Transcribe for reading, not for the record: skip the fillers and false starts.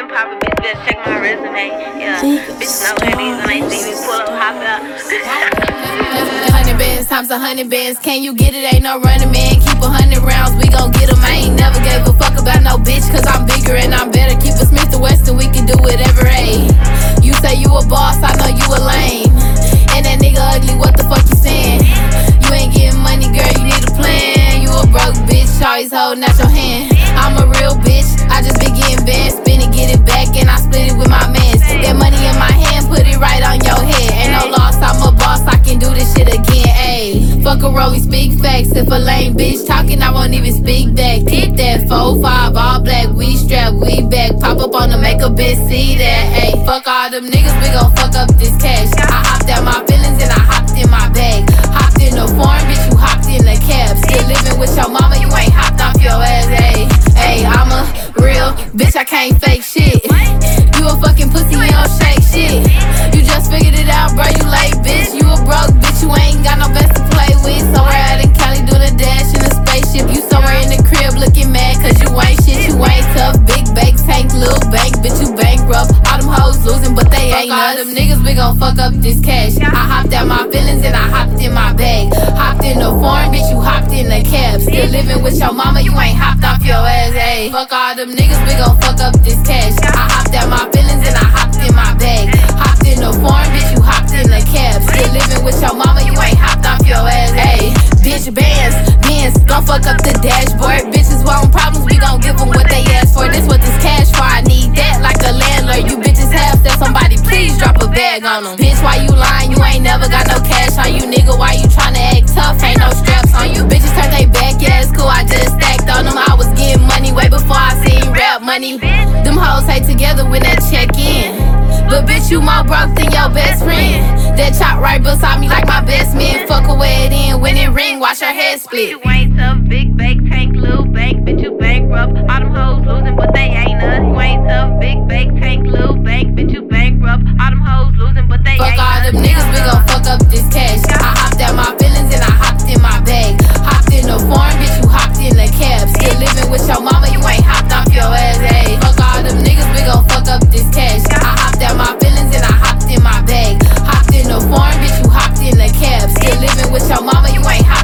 pop a bitch, better check my resume. Yeah, bitch know where these when they see me pull up, hop out. 100 bands times 100 bands. Can you get it? Ain't no running, man. Keep 100 rounds, we gon' get them. I ain't never gave a fuck about no bitch, cause I'm bigger and I'm better. Keep a Smith & Wesson, we can do whatever, ayy. You say you a boss, I know you a lame. And that nigga ugly, what the fuck you saying? You ain't getting money, girl, you need a plan. You a broke bitch, always holding out your hand. I'm a real bitch, I just be getting bands. Spin it, get it back, and I split it with my mans. That money in my hand, put it right on your head. Ain't no loss, I'm a boss, I can do this shit again, ayy. Fuck a rollie, speak facts. If a lame bitch talking, I won't even speak back. Keep that 4-5, all black, we strap, we back. Pop up on the make a bitch see that, ayy. Fuck all them niggas, we gon' fuck up this cash. I hopped out my feelings and I hopped in my bag. Hopped in the foreign, bitch, you hopped in the cab. Still living with your mama, you ain't hopped off your ass, ayy. Ayy, I'm a real bitch, I can't fake shit. You a fucking pussy, you don't shake shit. You just figured it out, bro, you late, bitch. You a broke bitch, you ain't got no best to play with. Somewhere out in Cali, doing a dash in a spaceship. You somewhere in the crib looking mad, cause you ain't shit, you ain't tough. Big bank, tank, little bank, bitch, you bankrupt. All them hoes losing, but they ain't us. All them niggas, we gon' fuck up this cash. I hopped out my feelings and I hopped in my bag. Hopped in the foreign, bitch, you hopped in the cab. Still living with your mama, you ain't hopped off your ass, ayy. Fuck all them niggas, we gon' fuck up this cash. I hopped out my feelings and I hopped in my bag. Hopped in the foreign, bitch, you hopped in the cab. Still living with your mama, you ain't hopped off your ass, ayy. Bitch, bands, don't fuck up the dashboard. Bitches want problems, we gon' give them what they ask for. This what this cash for, I need that like a landlord. You bitches have said somebody please drop a bag on them. Bitch, why you lying? You ain't never got no cash on you, nigga. Why you tryna act tough? Ain't no straps on you. Bitches turn they back, yeah, it's cool, I just stacked on them. I was getting money way before I seen rap money. Them hoes hate together when that check in. But bitch, you more broke than your best friend. That chop right beside me like my best man. Fuck away it in when it ring, watch her head split. You ain't tough, big bank, tank, little bank, bitch, you bankrupt. All them hoes losing, but they ain't us. You ain't tough, big bank, tank, little bank, bitch, you bankrupt. All them hoes losing, but they fuck ain't us. Fuck all them niggas, we gon' fuck up this cash. I hopped out my feelings and I hopped in my bag. Hopped in the foreign, bitch, you hopped in the cab. Still living with your mama, you ain't hopped off your ass, ayy. Fuck all them niggas, we gon' fuck up this cash. I hopped out my feelings and I hopped in my bag. Hopped in the foreign, bitch, you hopped in the cab. Still living with your mama, you ain't hopped